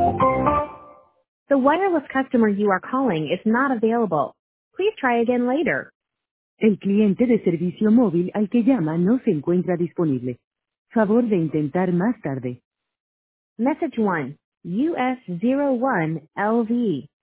The wireless customer you are calling is not available. Please try again later. El cliente de servicio móvil al que llama no se encuentra disponible. Favor de intentar más tarde. Message 1, US01LV.